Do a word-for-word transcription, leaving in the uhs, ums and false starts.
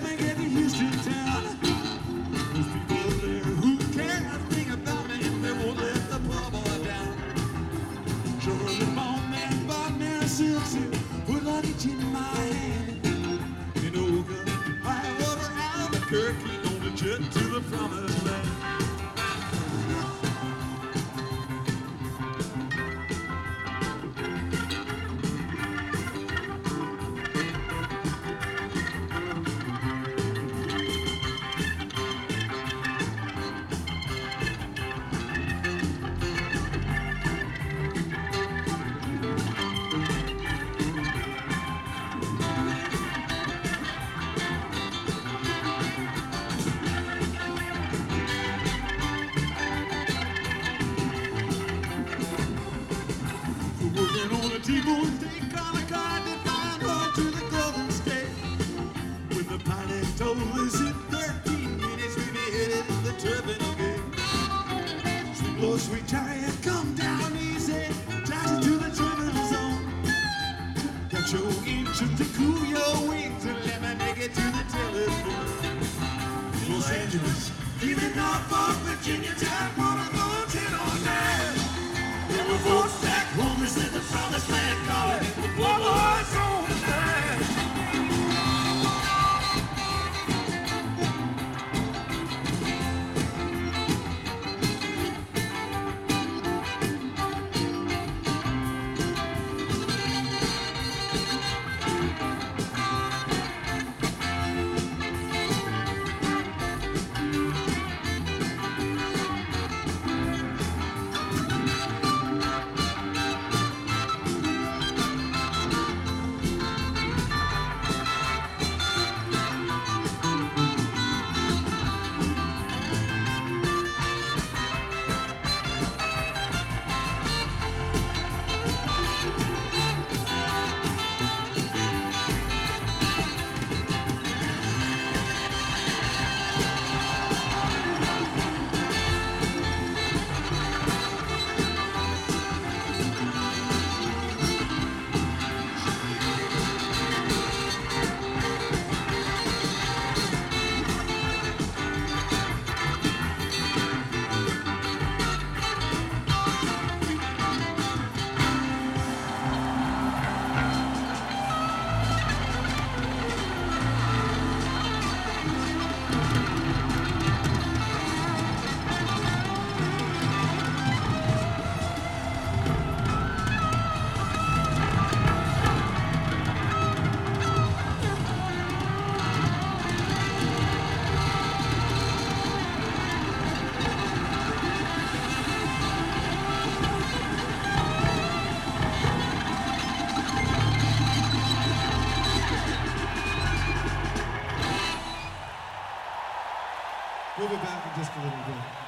me get to Houston town. There's people there who care a thing about me, and they won't let the poor boy down. Surely bought me and bought me a silk suit, put luggage in my hand. In Oakland, high over Albuquerque, on the jet to the promised land. Working on a T-bone steak on a car to find home to the Golden State. When the pilot told us in thirteen minutes we'd be headed to the Terminal Gate. Sweet Lord, sweet chariot, come down easy, taxi to the terminal zone. Got your engine to cool your wings and let me make it to the telephone. Los Angeles, even Norfolk, Virginia, time wanna go ten on nine. Then we're both back home, is in the promised land, calling it the poor boys on the line. We'll be back in just a little bit.